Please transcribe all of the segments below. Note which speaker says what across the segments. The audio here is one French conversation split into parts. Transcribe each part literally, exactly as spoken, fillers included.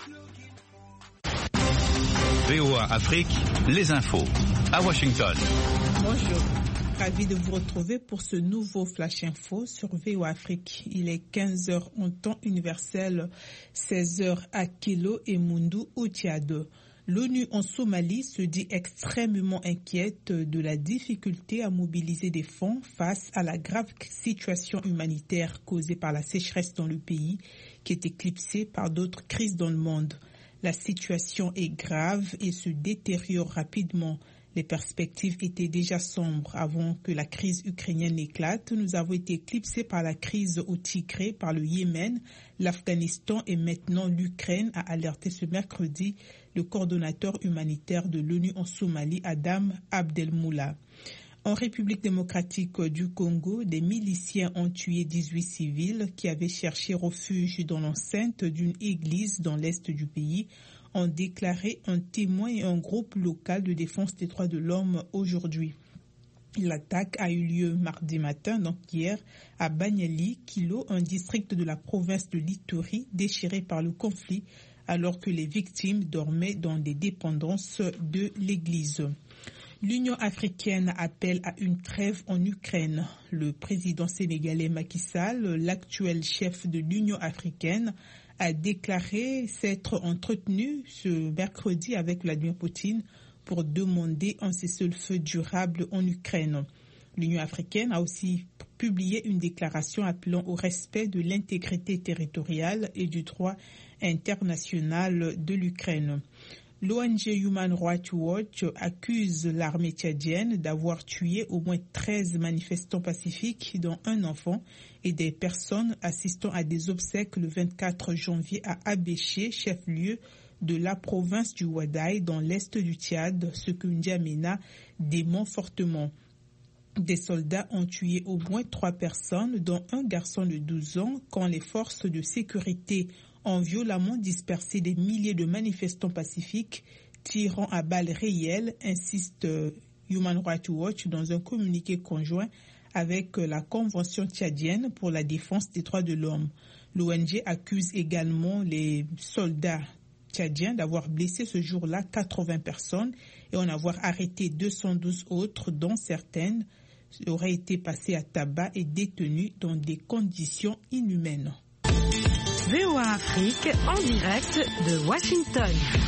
Speaker 1: V O A Afrique, les infos, à Washington.
Speaker 2: Bonjour, ravi de vous retrouver pour ce nouveau Flash Info sur V O A Afrique. Il est quinze heures en temps universel, seize heures à Kilo et Mundu au Tchad. L'ONU en Somalie se dit extrêmement inquiète de la difficulté à mobiliser des fonds face à la grave situation humanitaire causée par la sécheresse dans le pays, qui est éclipsée par d'autres crises dans le monde. La situation est grave et se détériore rapidement. Les perspectives étaient déjà sombres avant que la crise ukrainienne éclate. Nous avons été éclipsés par la crise au Tigré, par le Yémen, l'Afghanistan et maintenant l'Ukraine, a alerté ce mercredi le coordonnateur humanitaire de l'ONU en Somalie, Adam Abdelmoula. En République démocratique du Congo, des miliciens ont tué dix-huit civils qui avaient cherché refuge dans l'enceinte d'une église dans l'est du pays, ont déclaré un témoin et un groupe local de défense des droits de l'homme aujourd'hui. L'attaque a eu lieu mardi matin, donc hier, à Banyali, Kilo, un district de la province de l'Ituri déchiré par le conflit, alors que les victimes dormaient dans des dépendances de l'église. L'Union africaine appelle à une trêve en Ukraine. Le président sénégalais Macky Sall, l'actuel chef de l'Union africaine, a déclaré s'être entretenu ce mercredi avec Vladimir Poutine pour demander un cessez-le-feu durable en Ukraine. L'Union africaine a aussi publié une déclaration appelant au respect de l'intégrité territoriale et du droit international de l'Ukraine. L'O N G Human Rights Watch accuse l'armée tchadienne d'avoir tué au moins treize manifestants pacifiques, dont un enfant, et des personnes assistant à des obsèques le vingt-quatre janvier à Abéché, chef-lieu de la province du Ouaddaï dans l'est du Tchad, ce que N'Djamena dément fortement. Des soldats ont tué au moins trois personnes, dont un garçon de douze ans, quand les forces de sécurité ont violemment dispersé des milliers de manifestants pacifiques, tirant à balles réelles, insiste Human Rights Watch dans un communiqué conjoint avec la Convention tchadienne pour la défense des droits de l'homme. L'O N G accuse également les soldats tchadiens d'avoir blessé ce jour-là quatre-vingts personnes et en avoir arrêté deux cent douze autres, dont certaines auraient été passées à tabac et détenues dans des conditions inhumaines.
Speaker 3: V O A Afrique en direct de Washington.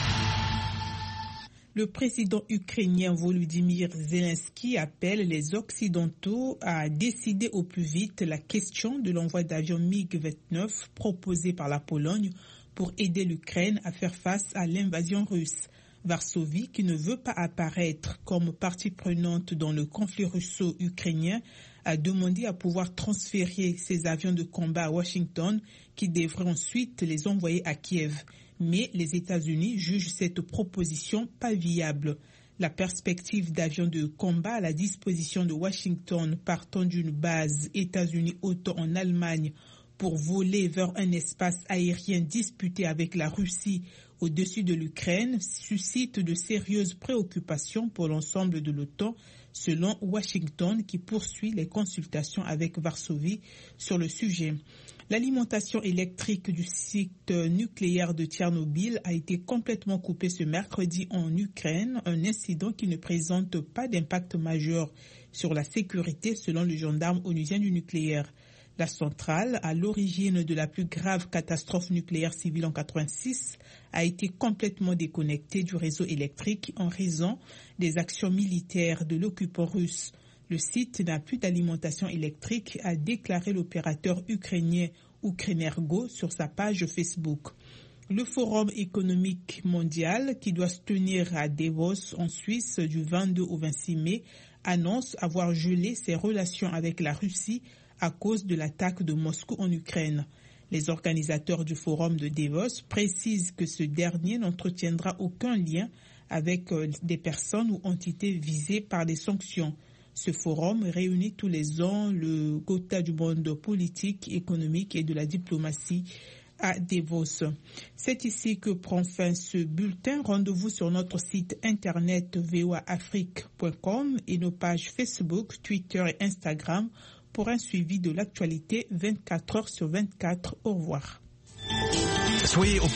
Speaker 2: Le président ukrainien Volodymyr Zelensky appelle les Occidentaux à décider au plus vite la question de l'envoi d'avions MiG vingt-neuf proposé par la Pologne pour aider l'Ukraine à faire face à l'invasion russe. Varsovie, qui ne veut pas apparaître comme partie prenante dans le conflit russo-ukrainien, a demandé à pouvoir transférer ses avions de combat à Washington, qui devraient ensuite les envoyer à Kiev. Mais les États-Unis jugent cette proposition pas viable. La perspective d'avions de combat à la disposition de Washington partant d'une base États-Unis-O T A N en Allemagne pour voler vers un espace aérien disputé avec la Russie au-dessus de l'Ukraine suscite de sérieuses préoccupations pour l'ensemble de l'OTAN, selon Washington, qui poursuit les consultations avec Varsovie sur le sujet. L'alimentation électrique du site nucléaire de Tchernobyl a été complètement coupée ce mercredi en Ukraine, un incident qui ne présente pas d'impact majeur sur la sécurité, selon le gendarme onusien du nucléaire. La centrale, à l'origine de la plus grave catastrophe nucléaire civile en quatre-vingt-six, a été complètement déconnectée du réseau électrique en raison des actions militaires de l'occupant russe. Le site n'a plus d'alimentation électrique, a déclaré l'opérateur ukrainien Ukrenergo sur sa page Facebook. Le Forum économique mondial, qui doit se tenir à Davos en Suisse du vingt-deux au vingt-six mai, annonce avoir gelé ses relations avec la Russie à cause de l'attaque de Moscou en Ukraine. Les organisateurs du forum de Davos précisent que ce dernier n'entretiendra aucun lien avec des personnes ou entités visées par des sanctions. Ce forum réunit tous les ans le quota du monde politique, économique et de la diplomatie à Davos. C'est ici que prend fin ce bulletin. Rendez-vous sur notre site internet v o a afrique point com et nos pages Facebook, Twitter et Instagram pour un suivi de l'actualité vingt-quatre heures sur vingt-quatre. Au revoir.
Speaker 1: Soyez au